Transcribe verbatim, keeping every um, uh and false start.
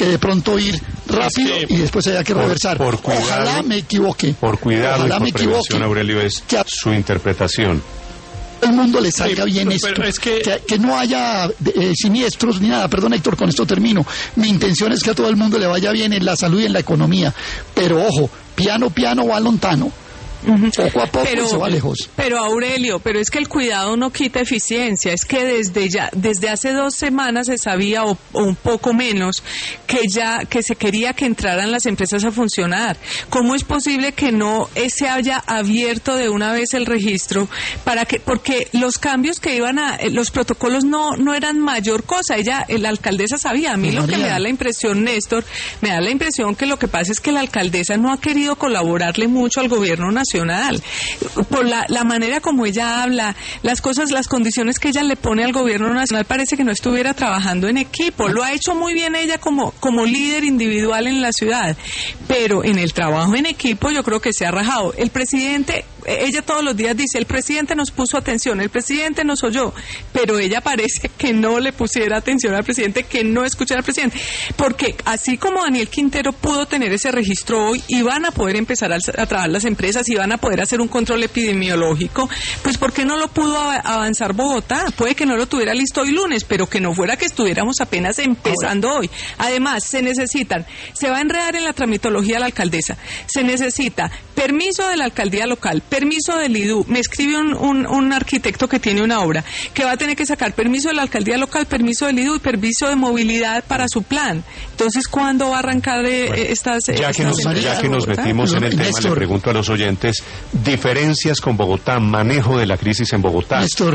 que de pronto ir rápido es que, y después haya que reversar. Por, por cuidado, ojalá me equivoque. Por cuidado ojalá y por me prevención, equivoque, Aurelio, es que su interpretación. El mundo le salga sí, bien pero esto, es que... Que, que no haya eh, siniestros ni nada. Perdón, Héctor, con esto termino. Mi intención es que a todo el mundo le vaya bien en la salud y en la economía, pero ojo, piano, piano va lontano. Uh-huh. Poco a poco pero, se va lejos. Pero Aurelio, pero es que el cuidado no quita eficiencia, es que desde ya, desde hace dos semanas se sabía o, o un poco menos que ya que se quería que entraran las empresas a funcionar. ¿Cómo es posible que no se haya abierto de una vez el registro para que, porque los cambios que iban a, los protocolos no no eran mayor cosa? Ella, la alcaldesa sabía. A mí lo que me da la impresión, Néstor, me da la impresión que lo que pasa es que la alcaldesa no ha querido colaborarle mucho al gobierno nacional. Por la, la manera como ella habla, las cosas, las condiciones que ella le pone al gobierno nacional, parece que no estuviera trabajando en equipo. Lo ha hecho muy bien ella como, como líder individual en la ciudad, pero en el trabajo en equipo yo creo que se ha rajado. El presidente, ella todos los días dice, el presidente nos puso atención, el presidente nos oyó, pero ella parece que no le pusiera atención al presidente, que no escuchara al presidente, porque así como Daniel Quintero pudo tener ese registro hoy, y van a poder empezar a, a trabajar las empresas, y van a poder hacer un control epidemiológico, pues ¿por qué no lo pudo avanzar Bogotá? Puede que no lo tuviera listo hoy lunes, pero que no fuera que estuviéramos apenas empezando hoy. Además, se necesitan, se va a enredar en la tramitología la alcaldesa, se necesita permiso de la alcaldía local, permiso del I D U, me escribe un, un, un arquitecto que tiene una obra, que va a tener que sacar permiso de la alcaldía local, permiso del I D U y permiso de movilidad para su plan. Entonces, ¿cuándo va a arrancar eh, bueno, estas... Ya estas que nos, ya que nos metimos en el tema, le pregunto a los oyentes, diferencias con Bogotá, manejo de la crisis en Bogotá. Néstor.